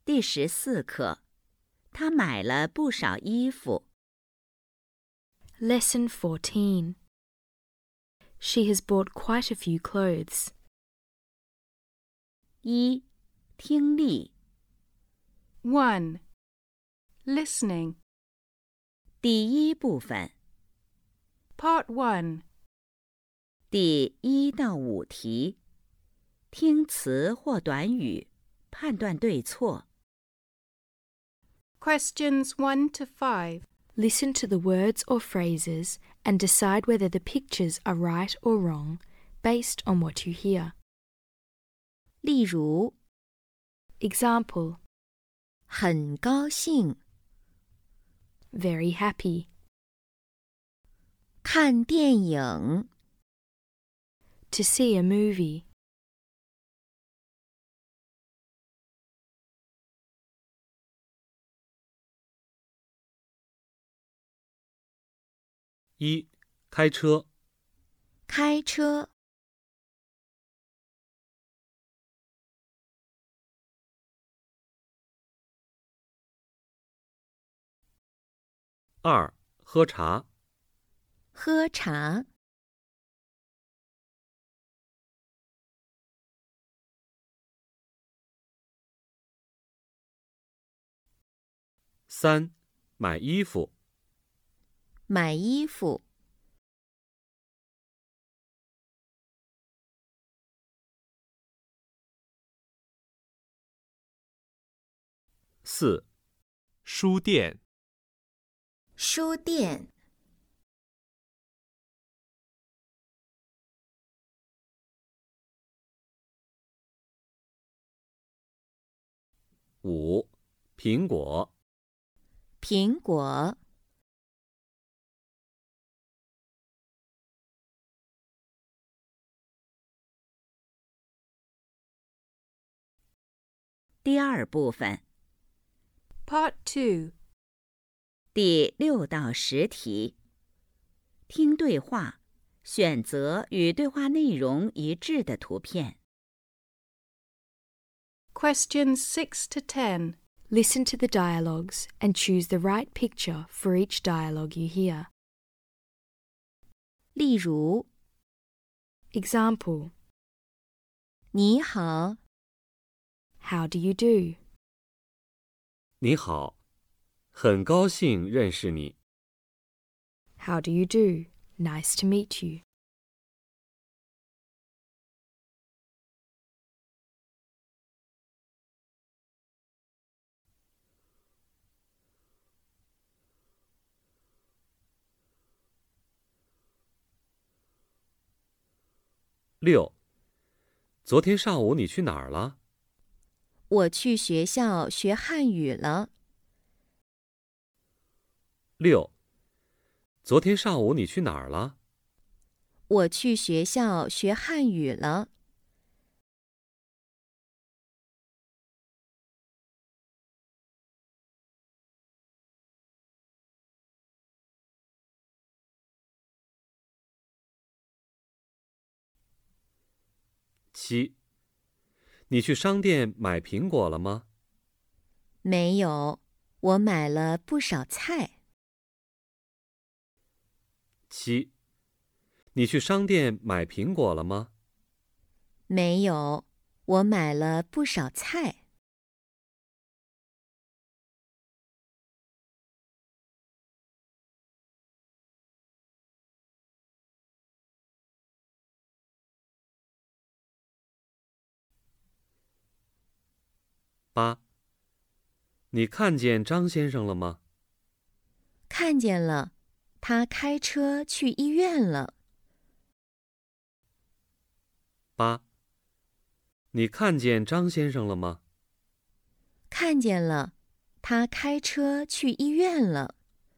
第14课，他买了不少衣服。 Lesson 14. She has bought quite a few clothes. 1. 听力 1. Listening. 第一部分 Part 1. 第1到5题，听词或短语，判断对错。 Questions 1 to 5. Listen to the words or phrases and decide whether the pictures are right or wrong based on what you hear. 例如， Example: 很高兴， very happy, 看电影， to see a movie. 1. 开车。 开车， 2. 喝茶。 喝茶， 3. 买衣服。 买衣服， 4. 书店。 书店， 5. 苹果。 苹果， 第二部分 Part 2. 第6到10题，听对话，选择与对话内容一致的图片。 Questions 6 to 10. Listen to the dialogues and choose the right picture for each dialogue you hear. 例如， Example: 你好， How do you do? 你好，很高兴认识你。 How do you do? Nice to meet you. 6. 昨天上午你去哪儿了？ 我去学校学汉语了。 6. 昨天上午你去哪儿了？ 我去学校学汉语了。 7. 你去商店买苹果了吗？ 没有，我买了不少菜。 7. 你去商店买苹果了吗？ 没有，我买了不少菜。 8. 你看见张先生了吗？ 看见了，他开车去医院了。 8. 你看见张先生了吗？ 看见了，他开车去医院了。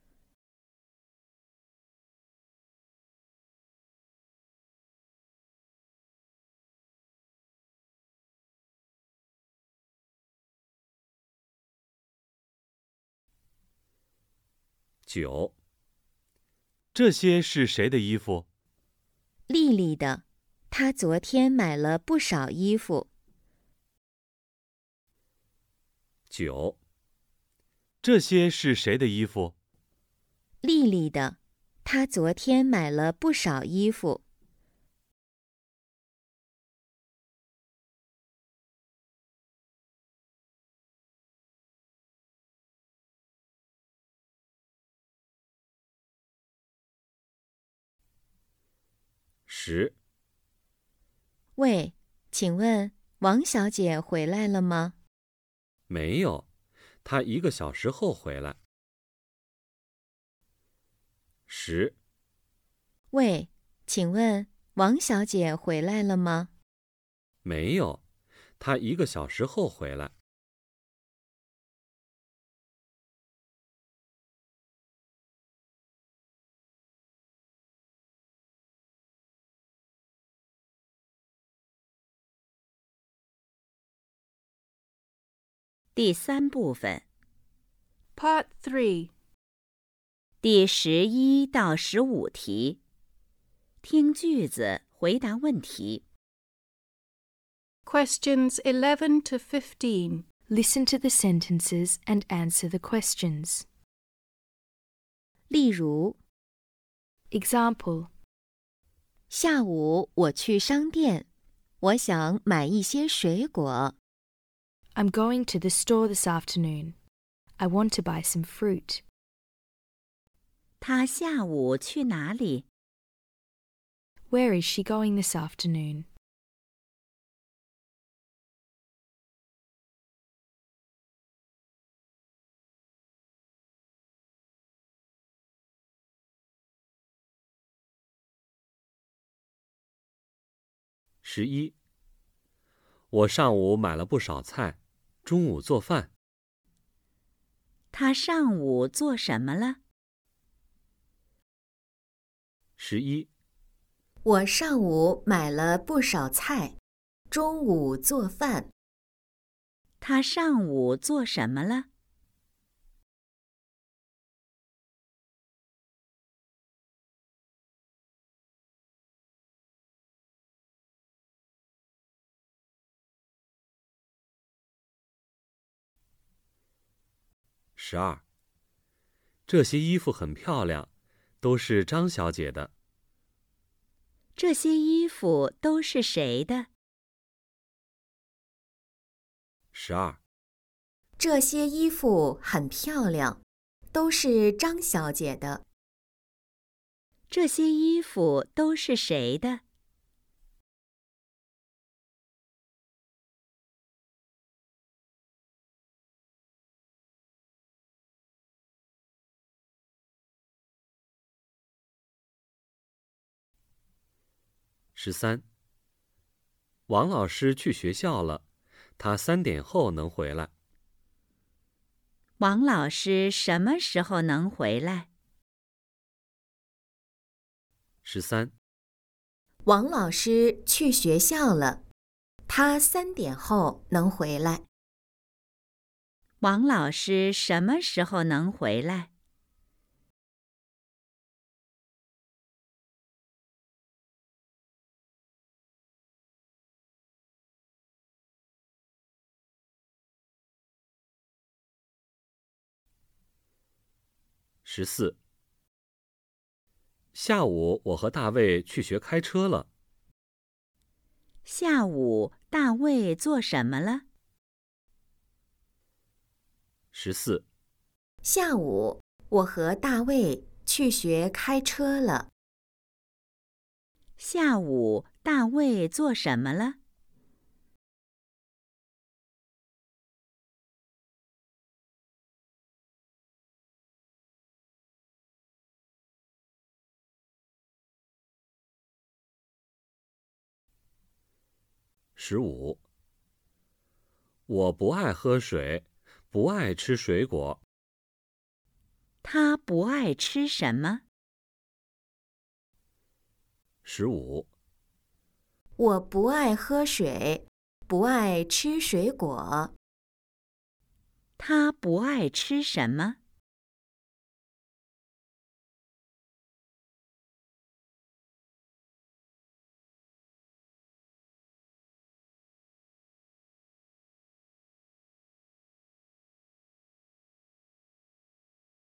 9. 这些是谁的衣服？ 丽丽的，她昨天买了不少衣服。 9。这些是谁的衣服？ 丽丽的，她昨天买了不少衣服。 10。 喂，请问王小姐回来了吗？ 没有，她1个小时后回来。10。 喂，请问王小姐回来了吗？ 没有，她1个小时后回来。 第3部分 Part 3. 第11到15题，听句子，回答问题。 Questions 11 to 15. Listen to the sentences and answer the questions. 例如， Example: 下午我去商店，我想买一些水果。 I'm going to the store this afternoon. I want to buy some fruit. 他下午去哪里？ Where is she going this afternoon? 11。我上午买了不少菜，中午做饭。 他上午做什么了？ 11。 我上午买了不少菜，中午做饭。 他上午做什么了？ 12。这些衣服很漂亮，都是张小姐的。 这些衣服都是谁的？ 12。 这些衣服很漂亮，都是张小姐的。 这些衣服都是谁的？ 13。王老师去学校了，他3点后能回来。 王老师什么时候能回来？ 13。 王老师去学校了，他3点后能回来。 王老师什么时候能回来？ 14。下午我和大卫去学开车了。 下午大卫做什么了？ 14。 下午我和大卫去学开车了。 下午大卫做什么了？ 15。我不爱喝水，不爱吃水果。 他不爱吃什么？ 15。 我不爱喝水，不爱吃水果。 他不爱吃什么？